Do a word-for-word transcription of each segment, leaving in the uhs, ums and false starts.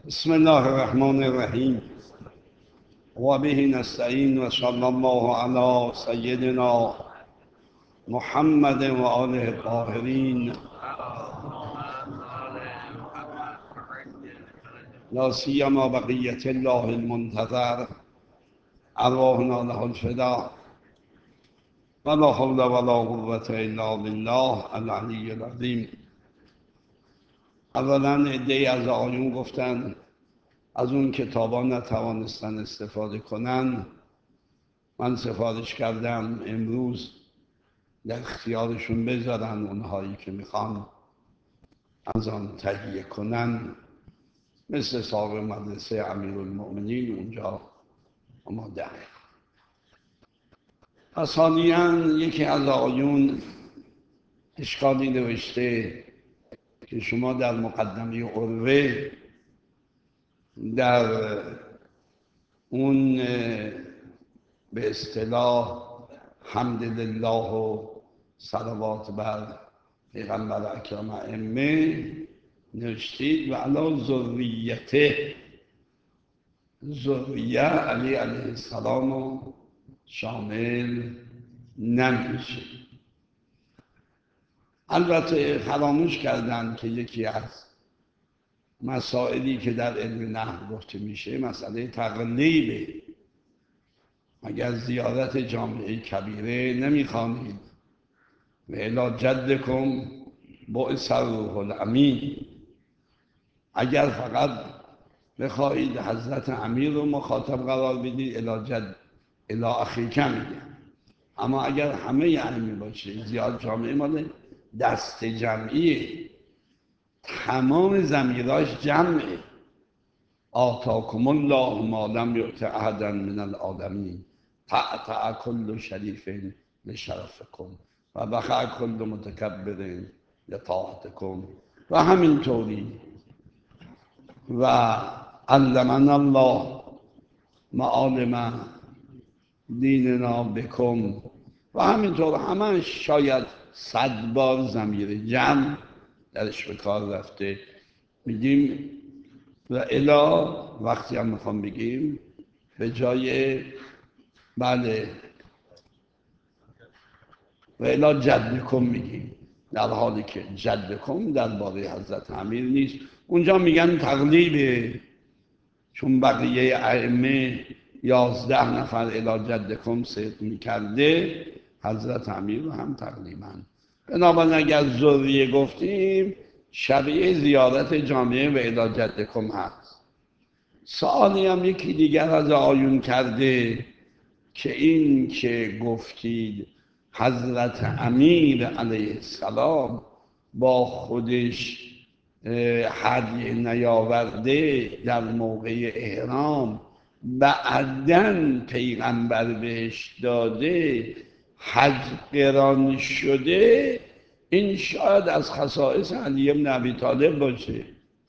بسم الله الرحمن الرحیم و به نستعین و صلی الله علی سیدنا محمد و آله الطاهرین لا سیما بقیة الله المنتظر ارواحنا له الفدا ولا حول ولا قوة الا بالله العلی العظیم. اولا عده‌ای از آقایون گفتن از اون کتابا نتوانستن استفاده کنن. من سفارش کردم امروز در اختیارشون بذارن اونهایی که میخوان از آن تهیه کنن، مثل صاحب مدرسه امیرالمؤمنین اونجا آماده. و ثانیاً یکی از آقایون اشکالی نوشته که شما در مقدمه عروه در اون به اصطلاح حمد لله و صلوات بر پیغمبر اکرم ائمه نوشتید و علی ذریته، ذریه علی علیه السلام رو شامل نمیشه. البته فراموش کردن که یکی از مسائلی که در علم نحو گفته میشه مسئله تقلیبه. اگر زیارت جامعه کبیره نمیخوانید و الی جدکم بعث الروح الامین، اگر فقط بخواهید حضرت امیر رو مخاطب قرار بدید الی جد الی اخیکم میگن. اما اگر همه ائمه باشه، زیارت جامعه مال دست جمعیه، تمام ضمیراش جمعه. آتاکم الله ما لم یؤت احدا من العالمین تعتع کل شریف لشرفکم و بخع کل متکبر لطاعتکم و همینطوری. و علمنا الله معالم دیننا بکم و همینطور. همش شاید صد بار ضمیر جمع درش به کار رفته. میگیم و الا وقتی هم میخوام بگیم به جای بله و الا جدکم میگیم، در حالی که جدکم درباره حضرت امیر نیست. اونجا میگن تقلیبه، چون بقیه ائمه یازده نفر الی جدکم صدق میکرده، حضرت امیر رو هم تقلیبا. بنابراین اگر ذریه گفتیم شبیه زیارت جامعه و الی جدکم هست. سوالی هم یکی دیگر از آیون کرده که این که گفتید حضرت امیر علیه السلام با خودش هدیه نیاورده در موقع احرام، بعداً پیغمبر بهش داده، حج قران شده، این شاید از خصائص علی بن ابی طالب باشه.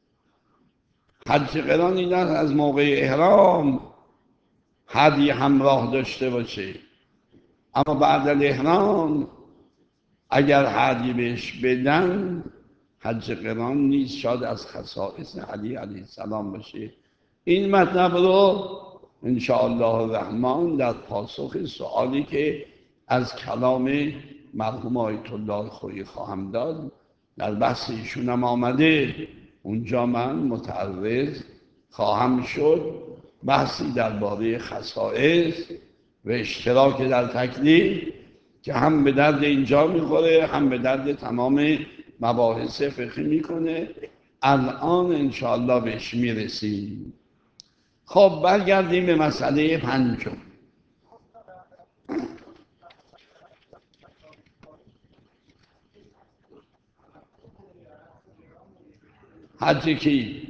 حج قران این است از موقع احرام هدیه همراه داشته باشه، اما بعد از احرام اگر هدیه بهش بدن حج قران نیست، شاید از خصائص علی علیه السلام باشه. این مطلب رو انشاءالله الرحمن در پاسخ سوالی که از کلام مرحوم آیت الله خویی خواهم داد، در بحث ایشون هم آمده، اونجا من متعرض خواهم شد. بحثی درباره خصائص و اشتراک در تکلیف که هم به درد اینجا میخوره هم به درد تمام مباحث فقهی میکنه. الان انشاءالله بهش میرسیم. خب برگردیم به مسئله پنجم. حج کی؟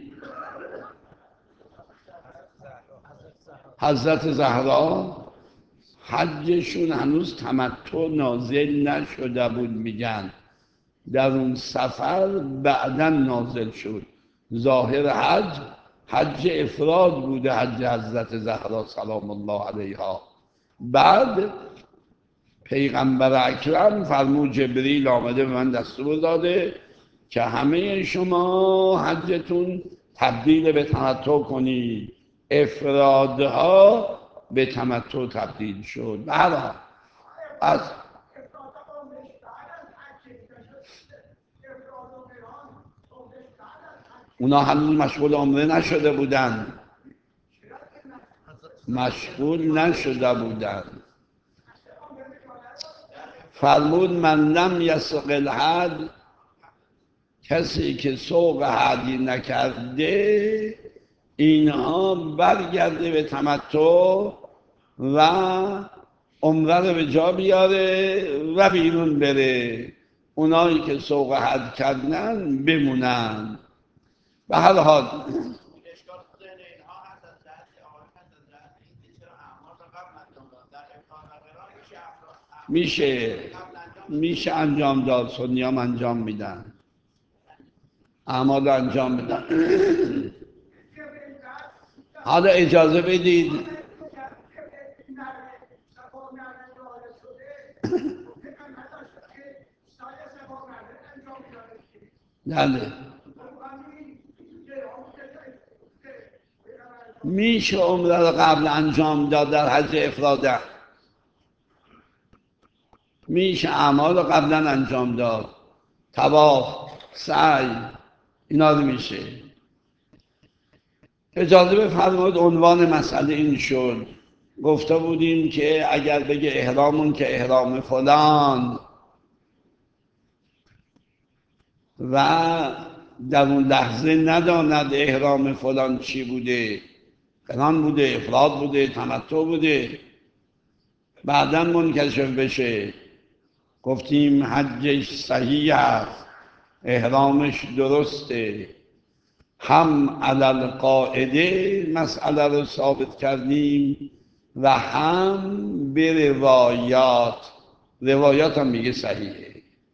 حضرت زهرا. حجشون هنوز تمتع نازل نشده بود، میگن در اون سفر بعداً نازل شد. ظاهر حج حج افراد بوده، حج حضرت زهرا سلام الله علیها. بعد پیغمبر اکرم فرمود جبریل آمده به من دستور داده که همه شما حجتون تبدیل به تمتع کنید. افرادها به تمتع تبدیل شد. به هر حال از اونا هنوز مشغول عمره نشده بودن، مشغول نشده بودن. فرمود من لم یسق الحد، کسی که سوق هدی نکرده اینها برگرده به تمتع و عمره رو به جا بیاره و بیرون بره. اونایی که سوق حد کردن بمونن. به هر حال میشه میشه انجام داد. سنی هم انجام میدن، اعمال انجام میدن. حالا اجازه بدید بله میشه عمره رو قبل انجام داد در حج افراده، میشه اعمال رو قبلا انجام داد، طواف، سعی، اینا رو میشه. اجازه بفرمایید عنوان مسئله این شد. گفته بودیم که اگر بگه احرامون که احرام فلان و در اون لحظه نداند احرام فلان چی بوده، قران بوده، افراد بوده، تمتع بوده، بعداً منکشف بشه، گفتیم حجش صحیح است، احرامش درسته، هم علل قاعده مسئله رو ثابت کردیم و هم به روایات. روایات هم میگه صحیحه.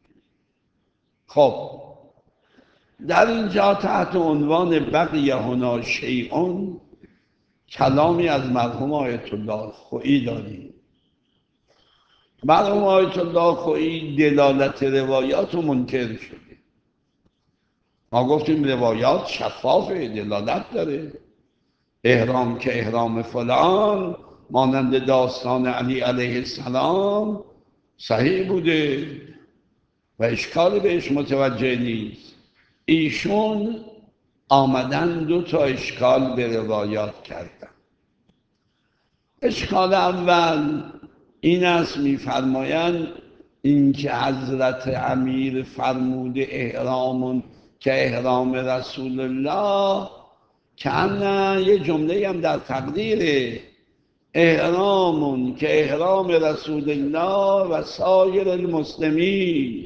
خب در اینجا تحت عنوان بقی هنا شیئون کلامی از مرحوم آیت الله خویی داریم. مرحوم آیت الله خویی دلالت روایات رو منکر شده. ما گفتیم روایات شفافه، دلالت داره. احرام که احرام فلان مانند داستان علی علیه السلام صحیح بوده و اشکالی بهش متوجه نیست. ایشون آمدن دو تا اشکال به روایات کردن. اشکال اول این است، میفرمایند اینکه حضرت امیر فرموده احرامون که احرام رسول الله، که نه یه جمله هم در تقدیره، احرامون که احرام رسول الله و سایر المسلمین.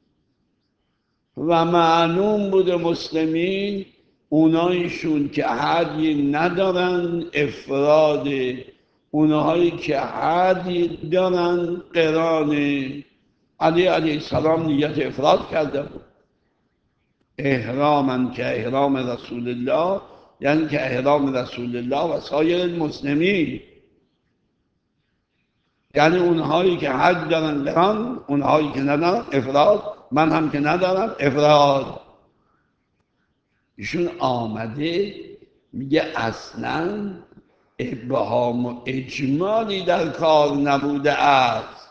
و معلوم بوده مسلمین اونایشون که حدی ندارن افراد، اونهایی که حدی دارن قرانه. علی علیه السلام نیت افراد کرده، احراما که احرام رسول الله، یعنی که احرام رسول الله و سایر المسلمین، یعنی اونهایی که حج دارن قران، اونهایی که ندارن افراد، من هم که ندارم افراد. ایشون آمده میگه اصلا ابهام و اجمالی در کار نبوده است،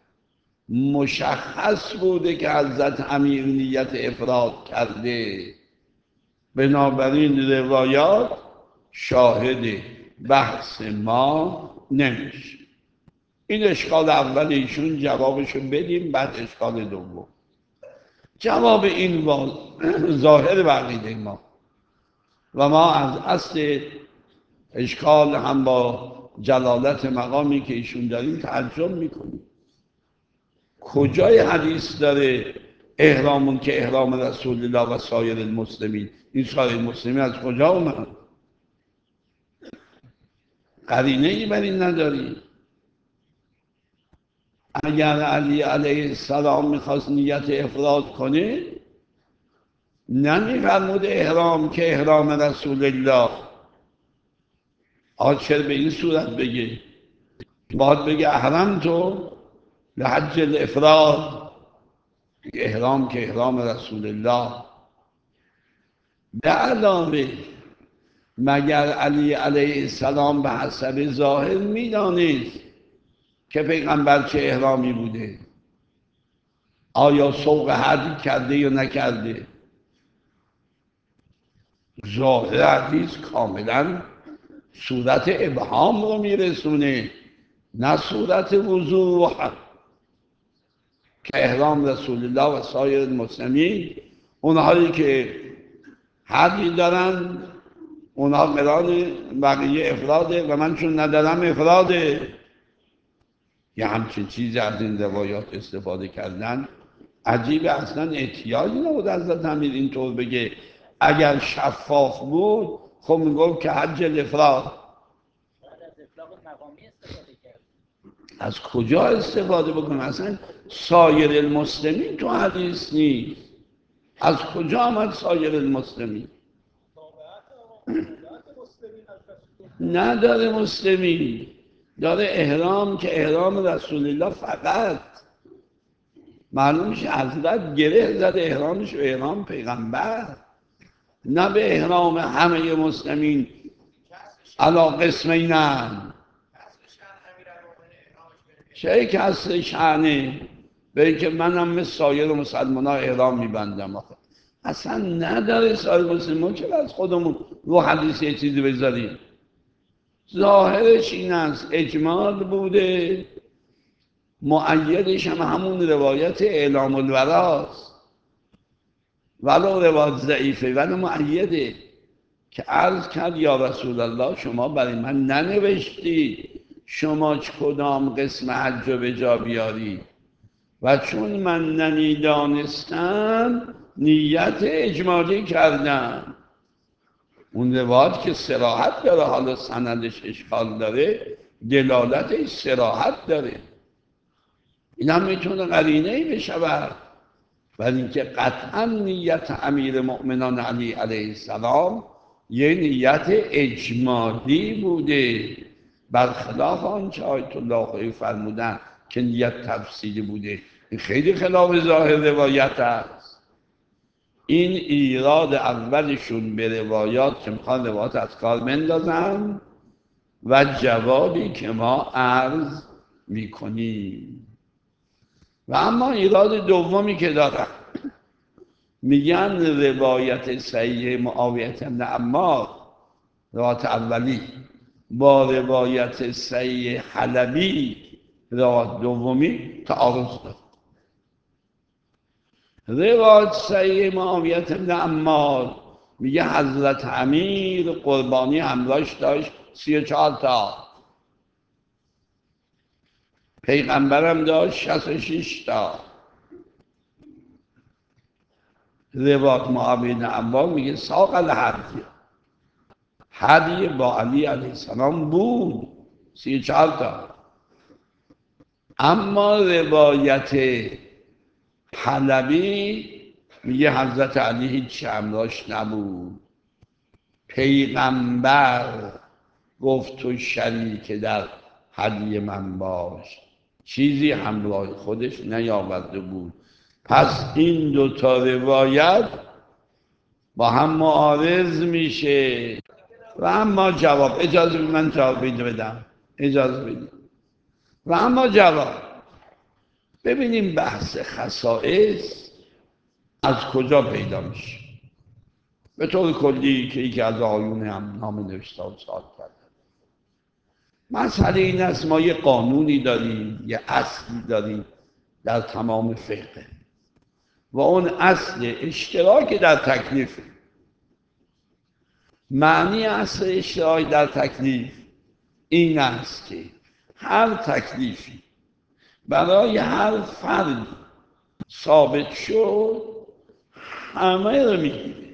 مشخص بوده که حضرت امیر نیت افراد کرده. بنابراین روایات شاهد بحث ما نمیشه. این اشکال اول ایشون، جوابشو بدیم، بعد اشکال دوم. جواب این ظاهر بقیده ما و ما از اصل اشکال هم با جلالت مقامی که ایشون داریم تعجب میکنیم. کجای حدیث داره احرامون که احرام رسول الله و سایر المسلمین؟ این سایر المسلمین از کجا اومد؟ قرینه ای بر این نداری. اگر علی علیه السلام میخواست نیت افراد کنه نمیفرمود احرام که احرام رسول الله. آج چرا به این صورت بگه؟ باید بگه احرام تو لحج الافراد، احرام که احرام رسول الله. به علاوه مگر علی علیه السلام به حسب ظاهر میدانست که پیغمبر چه احرامی بوده؟ آیا سوق هدی کرده یا نکرده؟ ظاهر حدیث کاملا صورت ابهام رو میرسونه، نه صورت وضوح که احرام رسول الله و سایر المسلمین، اونهایی که هدی دارن اونها قران بقیه افراده و من چون ندارم افراده. یه همچین چیزی از این روایات استفاده کردن عجیبه. اصلا احتیاجی نبود حضرت امیر اینطور بگه. اگر شفاف بود خب میگفت که حج الافراد. از کجا استفاده بکنه؟ اصلا سایر المسلمین تو حدیث نیست. از کجا آمد سایر المسلمین؟ نداره مسلمین، داره احرام که احرام رسول الله فقط. معلوم میشه حضرت گره زده احرامش به احرام پیغمبر، نه به احرام همه مسلمین علا قسمینن. چه کسر شعنه به که منم مثل سایر مسلمان ها احرام میبندم؟ آخه اصلا نداره سایر مسلمان. چرا از خودمون رو حدیث یه چیزی بذاریم؟ ظاهرش این است اجمال بوده، مؤیدش هم همون روایت اعلام الوراست، ولو روایت ضعیفه ولی مؤیده که عرض کرد یا رسول الله شما برای من ننوشتید شما کدام قسم حج رو به جا بیاری و چون من نمیدانستم نیت اجمالی کردم. اون روایت که صراحت داره، حالا سندش اشکال داره، دلالتش صراحت داره، این هم میتونه قرینه‌ای بشود. ولی اینکه قطعا نیت امیر مؤمنان علی علیه السلام یه نیت اجمالی بوده، برخلاف آنچه آیت الله خیلی فرمودن که نیت تفصیلی بوده. این خیلی خلاف ظاهر روایت است. این ایراد اولشون به روایات که میخوان روایات از کار بندازن و جوابی که ما عرض میکنیم. و اما ایراد دومی که دارن، میگن روایت صحیح معاویه بن عمار، روایت اولی، با روایت صحیح حلبی، روایت دومی، تعارض دارد. روایت صحیح معاویه بن عمار میگه حضرت امیر قربانی همراهش داشت سی و چهار تا، پیغمبرم داشت شصت و شش تا. روایت معاویه بن عمار میگه ساق الهدی، هدی با علی علیه السلام بود سی و چهار تا. اما روایت حلبی میگه حضرت علی هیچ همراهش نبود، پیغمبر گفت تو شریک در هدی من باش، چیزی همراه خودش نیاورده بود. پس این دو تا روایت با هم معارض میشه. و اما جواب، اجازه من جواب بدم، اجازه بدید. و اما جواب، ببینیم بحث خصائص از کجا پیدا میشه. به طور کلی که یکی از آیون هم نام نوشته و سال کرده، مسئله این است ما یه قانونی داریم، یه اصلی داریم در تمام فقه و اون اصل اشتراک در تکلیف. معنی اصل اشتراک در تکلیف این است که هر تکلیفی برای هر فرد ثابت شد همه رو میگیره.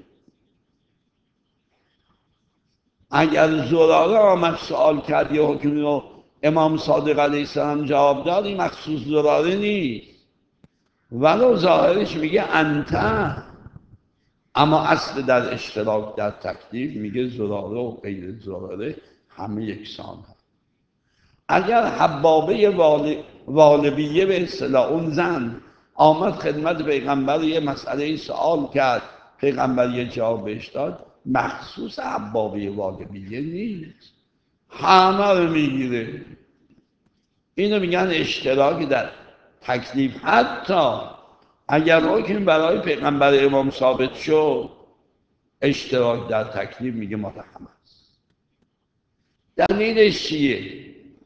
اگر زراره آمد سوال کرد یه حکمی رو امام صادق علیه السلام جواب داد، این مخصوص زراره نیست ولو ظاهرش میگه انت، اما اصل در اشتراک در تکلیف میگه زراره و غیر زراره همه یکسان هست. اگر حبابه والبیه به اصطلاح اون زن آمد خدمت پیغمبر یه مسئله سوال کرد، پیغمبر یه جواب بهش داد، مخصوص عبابه واقعیه نیست، همه رو میگیره. اینو میگن اشتراک در تکلیف. حتی اگر حکم برای پیغمبر امام ثابت شد، اشتراک در تکلیف میگه متهم است. دلیلش چیه؟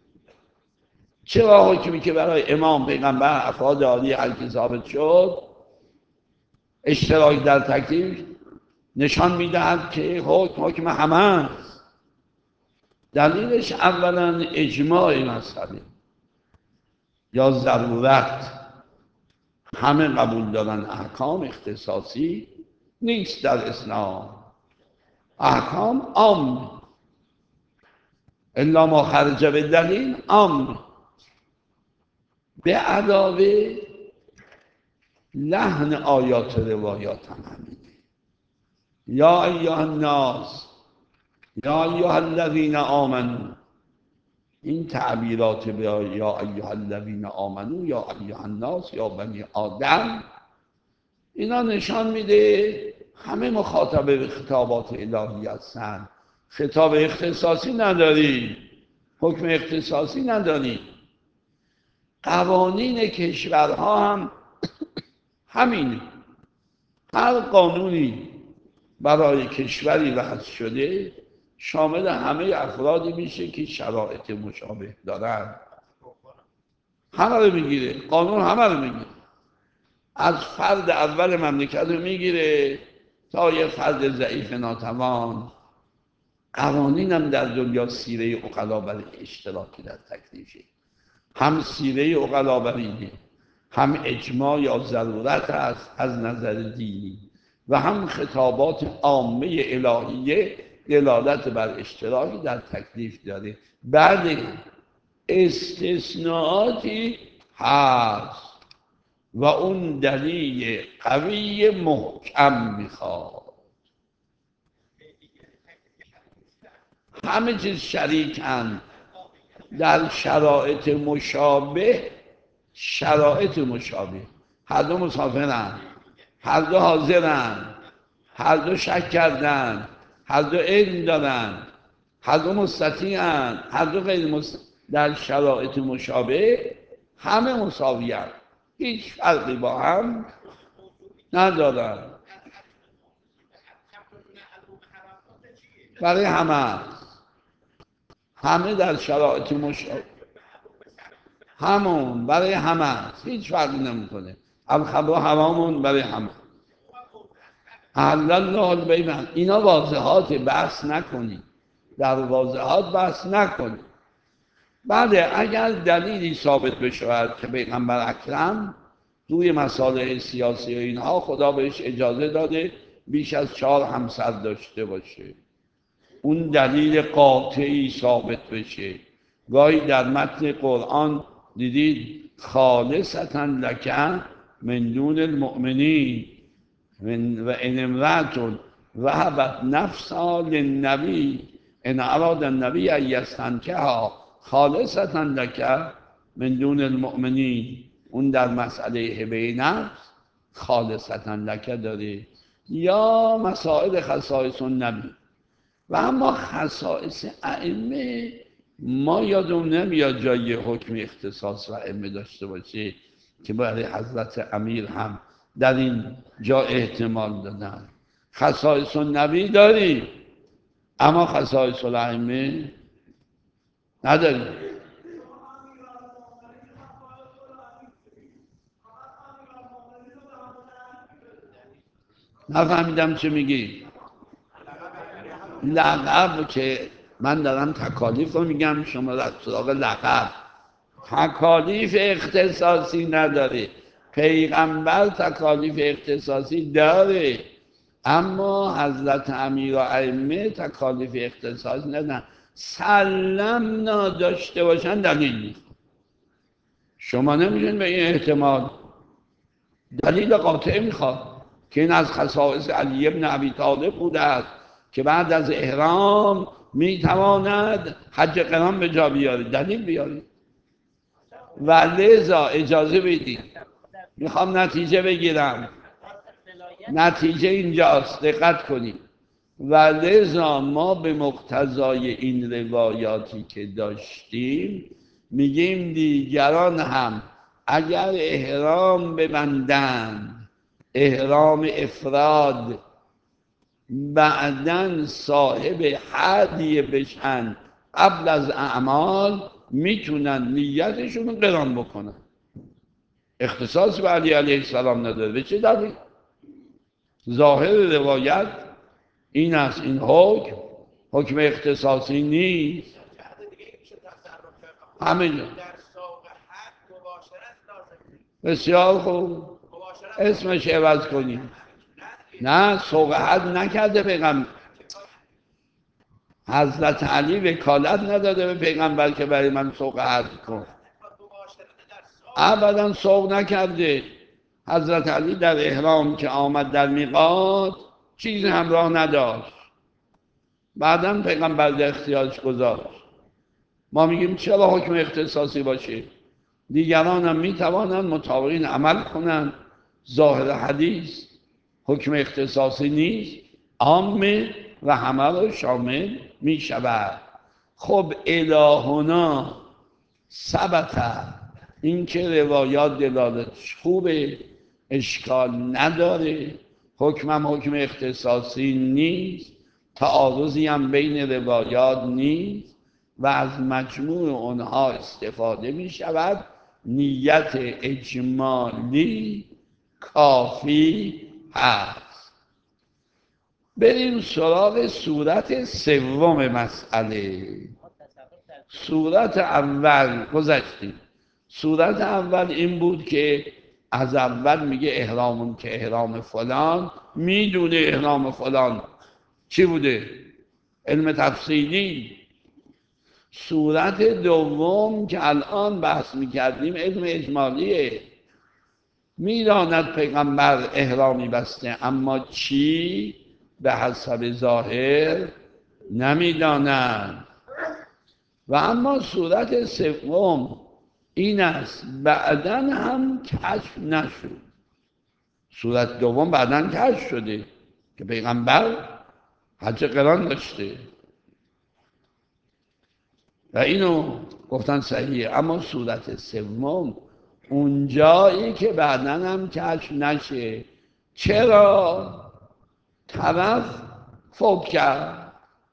چرا حکمی که برای امام، پیغمبر، افراد عالی هر کی ثابت شد، اشتراک در تکلیف نشان میدهد که حکم حکم همه است؟ دلیلش اولا اجماع مسئله یا ضرورت. همه قبول دارن احکام اختصاصی نیست در اسلام، احکام عام، الا ما خرج به دلیل عام. به علاوه لحن آیات و روایات هم همینه. یا ایها الناس، یا ایها الذین آمنوا، این تعبیرات به یا ایها الذین آمنوا، یا ایها الناس، یا بنی آدم، اینا نشان میده همه مخاطب به خطابات الهی هستند. خطاب اختصاصی نداری، حکم اختصاصی نداری. قوانین کشورها هم همینه. هر قانونی برای کشوری وضع شده شامل همه افرادی میشه که شرایط مشابه دارن، همه رو میگیره. قانون همه رو میگیره، از فرد اول مملکت رو میگیره تا یه فرد ضعیف ناتوان. قوانین هم در دنیا سیره عقلا برای اشتراکی در تکلیفه. هم سیره عقلا برینه، هم اجماع یا ضرورت است از نظر دینی، و هم خطابات عامه الهیه دلالت بر اشتراکی در تکلیف داره. بعد استثناءاتی هست و اون دلیل قوی محکم میخواد. همه چیز شریکن در شرایط مشابه. شرایط مشابه، هر دو مسافرن، هر دو حاضرن، هر دو شک کردن، هر دو علم دارن، هر دو مستطیعن، هر دو غیر مستطیع. در شرایط مشابه همه مساویان، هیچ فرقی با هم ندارن. برای همه همه در شرایط مشابه همون برای همه هیچ فرقی نمیکنه. الخمر حرامون برای همه. حلال الله البیع. اینا واضحات، بحث نکنید، در واضحات بحث نکنید. بله، اگر دلیلی ثابت بشود که پیغمبر اکرم روی مصالح سیاسی و اینها خدا بهش اجازه داده بیش از چهار همسر داشته باشه، اون دلیل قاطعی ثابت بشه. گاهی در متن قرآن دیدید خالصتا لک من دون المؤمنین و ان امرأة وهبت نفسها للنبی ان اراد النبی ان یستنکحها خالصتا لک من دون المؤمنین. اون در مسئله هبه نفس خالصتا لک داره. یا مسائل خصائص النبی. و اما خصائص ائمه ما یادمون نمیاد جای حکم اختصاص و ائمه داشته باشه که برای حضرت امیر هم در این جا احتمال دادن. خصائص النبی داریم اما خصائص الائمه نداریم. نفهمیدم چه میگی. لقب که من دارم تکالیف رو میگم، شما در سراغ لقب. تکالیف اختصاصی نداره. پیغمبر تکالیف اختصاصی داره، اما حضرت امیر و ائمه تکالیف اختصاصی ندارن. سلم نداشته باشن دلیل نیست. شما نمیشون به این احتمال دلیل قاطع میخواد که این از خصائص علی بن ابی طالب بوده است که بعد از احرام میتواند حج قران به جا بیاره. دلیل بیاره و لذا اجازه بدید. میخوام نتیجه بگیرم. نتیجه اینجاست، دقت کنید. و لذا ما به مقتضای این روایاتی که داشتیم میگیم دیگران هم اگر احرام ببندند، احرام افراد، بعدن صاحب هدی بشن قبل از اعمال، میتونن نیتشون رو قران بکنن. اختصاص به علی علیه السلام نداره. به چه دلیل؟ ظاهر روایت این است، این حکم حکم اختصاصی نیست. همه جا بسیار خوب، اسمش عوض کنیم. نه، سوق حد نکرده پیغمبر. حضرت علی وکالت نداده به پیغمبر که برای من سوق حد کن. ابدا سوق نکرده. حضرت علی در احرام که آمد در میقات چیزی همراه نداشت. بعداً پیغمبر در اختیارش گذاشت. ما میگیم چرا حکم اختصاصی باشه؟ دیگران هم میتوانند مطابق این عمل کنند. ظاهر حدیث حکم اختصاصی نیست، عامه و همه رو شامل میشود. خب الهنا ثبت، این که روایات دلالتش خوبه، اشکال نداره، حکمم حکم اختصاصی نیست، تعارضی هم بین روایات نیست و از مجموع اونها استفاده می شود. نیت اجمالی کافی هست. بریم سراغ صورت سوم مسئله. صورت اول گذشتیم. صورت اول این بود که از اول میگه احرامون که احرام فلان، میدونه احرام فلان چی بوده، علم تفصیلی. صورت دوم که الان بحث میکردیم علم اجمالیه. میداند پیغمبر احرامی بسته، اما چی به حسب ظاهر نمیداند. و اما صورت سوم این است بعداً هم کشف نشد. صورت دوم بعداً کشف شده که پیغمبر حج قران داشته و اینو گفتن صحیحه. اما صورت سوم اونجایی که بعداً هم کشف نشه. چرا؟ طرف فوت کرد،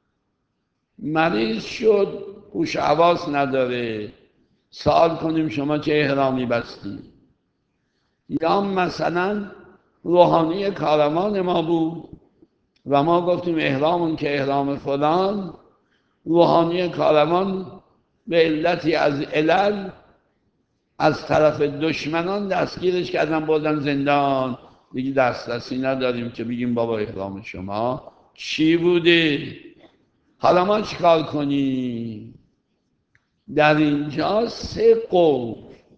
مریض شد، هوش حواس نداره، سوال کنیم شما چه احرامی بستی؟ یا مثلا روحانی کارمان ما بود و ما گفتیم احرامون که احرام فلان، روحانی کارمان به علتی از علل از طرف دشمنان دستگیرش کردن، بردن زندان، دیگه دسترسی نداریم که بگیم بابا احرام شما چی بوده، حالا ما چیکار کنیم؟ در اینجا سه قول.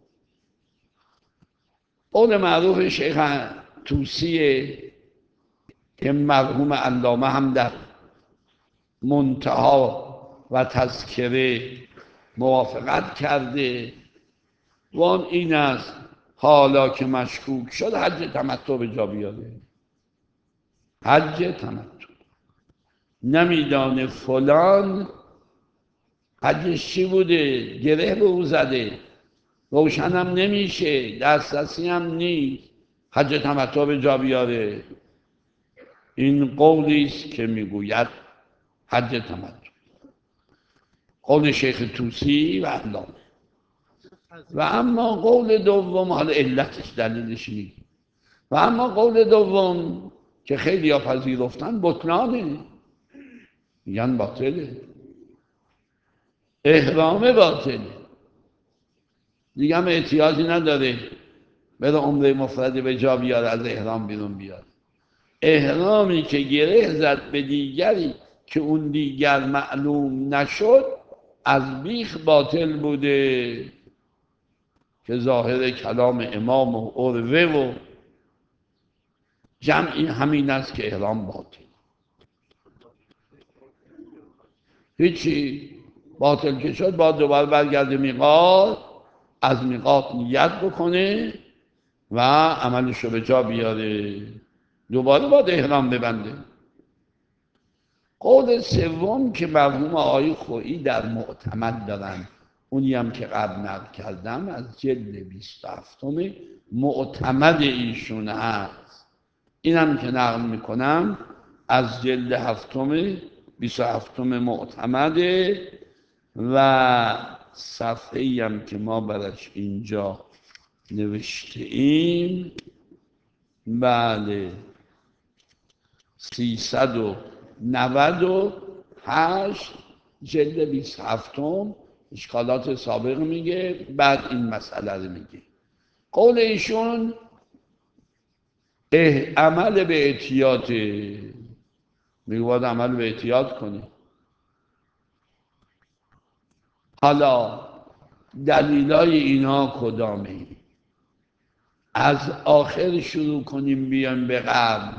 قول معروف شیخ طوسیه که مرحوم علامه هم در منتها و تذکره موافقت کرده و اون این است حالا که مشکوک شد حج تمتع به جا بیاره. حج تمتع نمیدانه فلان حجش چی بوده، گره به او زده، روشنم نمیشه، دسترسی هم نیست، حج تمتع به جا بیاره. این قولی است که میگوید حج تمتع، قول شیخ طوسی و علامه. و اما قول دوم، حالا علتش دلیلش نیست، و اما قول دوم که خیلی ها پذیرفتن بطلانه، میگن باطله، احرام باطله، دیگه هم احتیاجی نداره بره عمره مفردی به جا بیاره، از احرام بیرون بیاره. احرامی که گره زد به دیگری که اون دیگر معلوم نشد از بیخ باطل بوده، که ظاهر کلام امام و عروه و جمعی همین است که احرام باطل. هیچی، باطل که شد باید دوباره برگرده میقات، از میقات نیت بکنه و عملش رو به جا بیاره، دوباره باید احرام ببنده. قول سوم که مرحوم آقای خویی در معتمد دارن، اونی هم که قبل نقل کردم از جلد بیست و هفتم معتمد ایشون هست. اینم که نقل میکنم از جلد هفتم بیست و هفتم معتمده و صفحه ای هم که ما برش اینجا نوشته ایم، بله، سیصد و نود و هشت جلد بیست و هفتم اشکالات سابق میگه، بعد این مسئله رو میگه. قول ایشون عمل به احتیاط، میگه باید عمل به احتیاط کنی. حالا دلیلای اینا کدامه؟ از آخر شروع کنیم بیایم به قبل.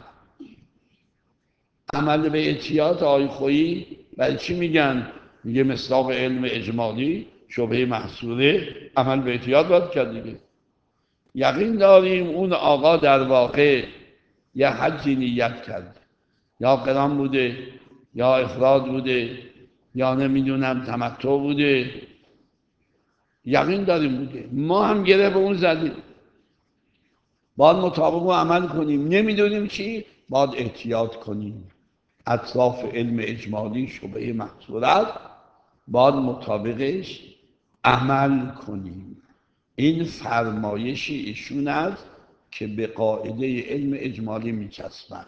عمل به احتیاط آقای خویی برای چی میگن؟ میگه مصداق علم اجمالی شبهه محصوره، عمل به احتیاط باید کرد دیگه. یقین داریم اون آقا در واقع یا حجی نیت کرد، یا قران بوده، یا افراد بوده، یا نمیدونم تمتع بوده، یقین داریم بوده. ما هم گره به اون زدیم، باید مطابق رو عمل کنیم. نمیدونیم چی، باید احتیاط کنیم. اطراف علم اجمالی شبهه محصورت باید مطابقش عمل کنیم. این فرمایش ایشون است که به قاعده علم اجمالی میچسبند.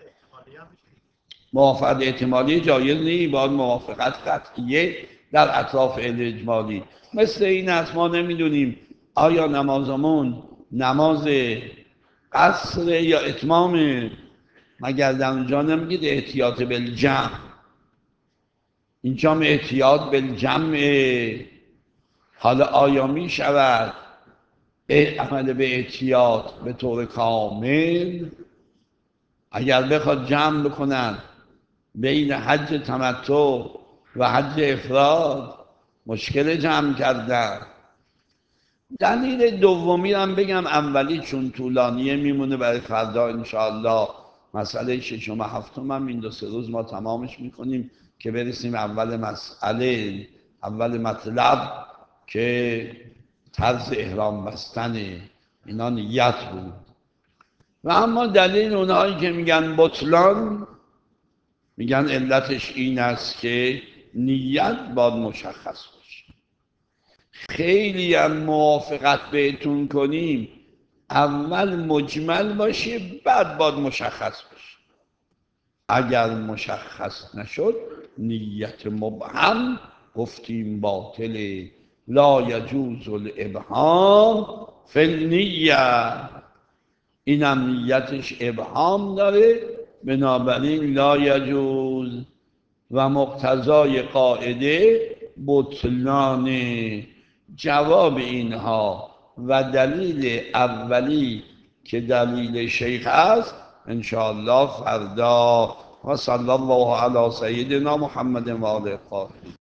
موافقت احتمالی جایز نیست، باید موافقت قطعیه در اطراف علم اجمالی. مثل این است ما نمیدونیم آیا نمازمون نماز قصر یا اتمام، مگر در اونجا نمیگید احتیاط بالجمع؟ اینجا هم احتیاط بالجمع. حالا آیا می شود عمل به احتیاط به طور کامل؟ اگر بخواد جمع بکنن بین حج تمتع و حج افراد، مشکل جمع کردن. دلیل دومی هم بگم، اولی چون طولانیه میمونه برای فردا انشاءالله. مسئله ششم و هفتم هم این دو سه روز ما تمامش میکنیم که برسیم اول مسئله، اول مطلب که طرز احرام بستن اینا نیت بود. و اما دلیل اونهایی که میگن بطلان، میگن علتش این است که نیت باید مشخص باشه. خیلی هم موافقت بهتون کنیم اول مجمل باشه بعد باید مشخص باشه. اگر مشخص نشد نیت مبهم گفتیم باطل، لا یجوز الابهام فی النیه. اینم نیتش ابهام داره، بنابراین لا یجوز. و مقتضای قاعده بطلان. جواب اینها و دلیل اولی که دلیل شیخ است انشاءالله فردا. و صلی الله علی سیدنا محمد و آله الطاهرین.